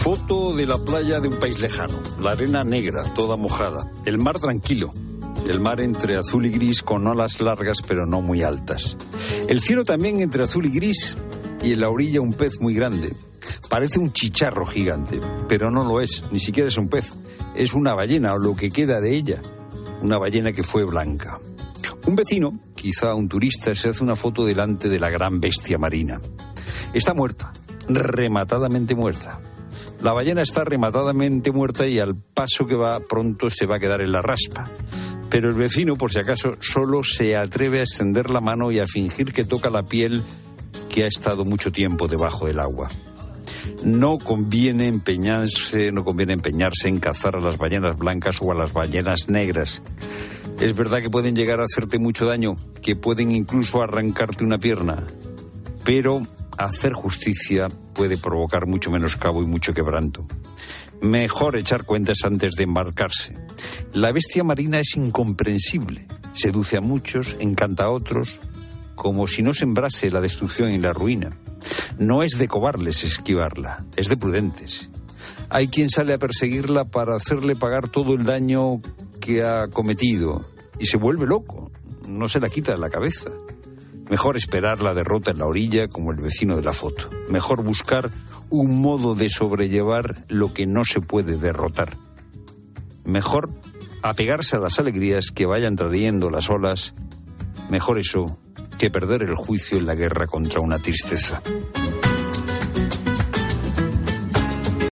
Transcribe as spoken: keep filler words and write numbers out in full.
Foto de la playa de un país lejano. La arena negra, toda mojada. El mar tranquilo. El mar entre azul y gris con olas largas pero no muy altas. El cielo también entre azul y gris y en la orilla un pez muy grande. Parece un chicharro gigante, pero no lo es, ni siquiera es un pez. Es una ballena o lo que queda de ella. Una ballena que fue blanca. Un vecino, quizá un turista, se hace una foto delante de la gran bestia marina. Está muerta, rematadamente muerta. La ballena está rematadamente muerta y al paso que va pronto se va a quedar en la raspa. Pero el vecino, por si acaso, solo se atreve a extender la mano y a fingir que toca la piel que ha estado mucho tiempo debajo del agua. No conviene empeñarse, no conviene empeñarse en cazar a las ballenas blancas o a las ballenas negras. Es verdad que pueden llegar a hacerte mucho daño, que pueden incluso arrancarte una pierna, pero hacer justicia puede provocar mucho menoscabo y mucho quebranto. Mejor echar cuentas antes de embarcarse. La bestia marina es incomprensible, seduce a muchos, encanta a otros, como si no sembrase la destrucción y la ruina. No es de cobardes esquivarla, es de prudentes. Hay quien sale a perseguirla para hacerle pagar todo el daño que ha cometido y se vuelve loco, no se la quita de la cabeza. Mejor esperar la derrota en la orilla como el vecino de la foto. Mejor buscar un modo de sobrellevar lo que no se puede derrotar. Mejor apegarse a las alegrías que vayan trayendo las olas. Mejor eso que perder el juicio en la guerra contra una tristeza.